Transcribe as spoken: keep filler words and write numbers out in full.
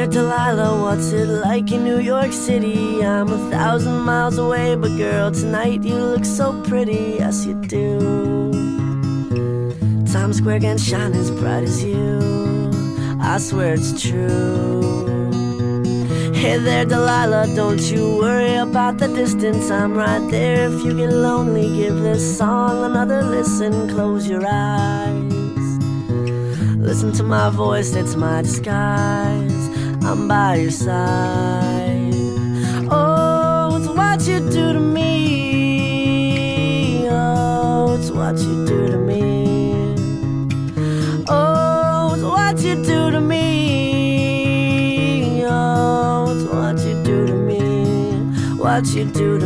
there, Delilah, what's it like in New York City? I'm a thousand miles away, but girl, tonight you look so pretty, yes you do. Times Square can shine as bright as you, I swear it's true. Hey there, Delilah, don't you worry about the distance, I'm right there. If you get lonely, give this song another listen. Close your eyes, listen to my voice, it's my disguise. I'm by your side. Oh, it's what you do to me. Oh, it's what you do to me. Oh, it's what you do to me. Oh, it's what you do to me. What you do